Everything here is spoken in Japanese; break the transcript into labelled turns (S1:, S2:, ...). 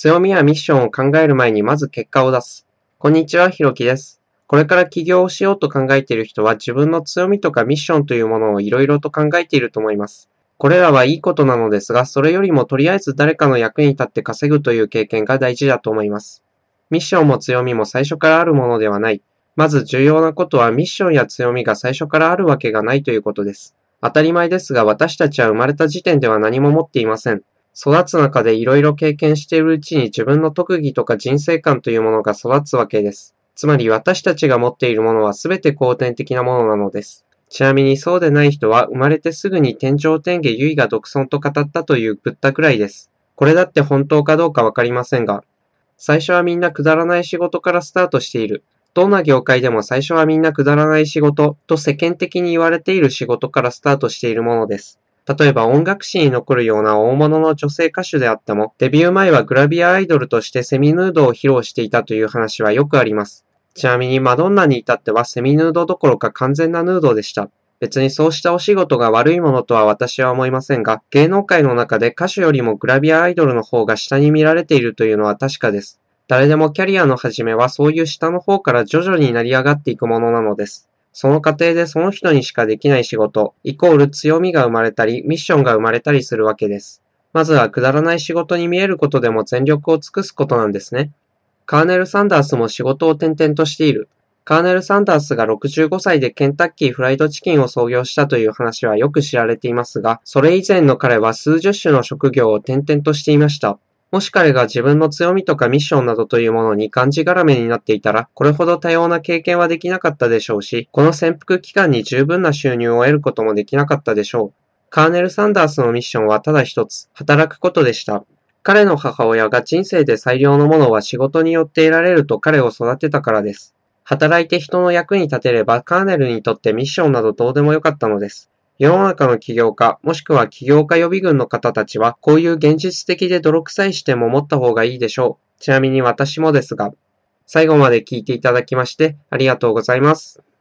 S1: 強みやミッションを考える前にまず結果を出す。こんにちは、ひろきです。これから起業をしようと考えている人は自分の強みとかミッションというものをいろいろと考えていると思います。これらはいいことなのですが、それよりもとりあえず誰かの役に立って稼ぐという経験が大事だと思います。ミッションも強みも最初からあるものではない。まず重要なことはミッションや強みが最初からあるわけがないということです。当たり前ですが私たちは生まれた時点では何も持っていません。育つ中でいろいろ経験しているうちに自分の特技とか人生観というものが育つわけです。つまり私たちが持っているものはすべて後天的なものなのです。ちなみにそうでない人は生まれてすぐに天上天下唯我独尊と語ったというぶったくらいです。これだって本当かどうかわかりませんが、最初はみんなくだらない仕事からスタートしている。どんな業界でも最初はみんなくだらない仕事と世間的に言われている仕事からスタートしているものです。例えば音楽史に残るような大物の女性歌手であっても、デビュー前はグラビアアイドルとしてセミヌードを披露していたという話はよくあります。ちなみにマドンナに至ってはセミヌードどころか完全なヌードでした。別にそうしたお仕事が悪いものとは私は思いませんが、芸能界の中で歌手よりもグラビアアイドルの方が下に見られているというのは確かです。誰でもキャリアの始めはそういう下の方から徐々に成り上がっていくものなのです。その過程でその人にしかできない仕事、イコール強みが生まれたり、ミッションが生まれたりするわけです。まずはくだらない仕事に見えることでも全力を尽くすことなんですね。カーネル・サンダースも仕事を転々としている。カーネル・サンダースが65歳でケンタッキーフライドチキンを創業したという話はよく知られていますが、それ以前の彼は数十種の職業を転々としていました。もし彼が自分の強みとかミッションなどというものにがんじがらめになっていたら、これほど多様な経験はできなかったでしょうし、この潜伏期間に十分な収入を得ることもできなかったでしょう。カーネル・サンダースのミッションはただ一つ、働くことでした。彼の母親が人生で最良のものは仕事によって得られると彼を育てたからです。働いて人の役に立てればカーネルにとってミッションなどどうでもよかったのです。世の中の起業家、もしくは起業家予備軍の方たちは、こういう現実的で泥臭い視点も持った方がいいでしょう。ちなみに私もですが、最後まで聞いていただきましてありがとうございます。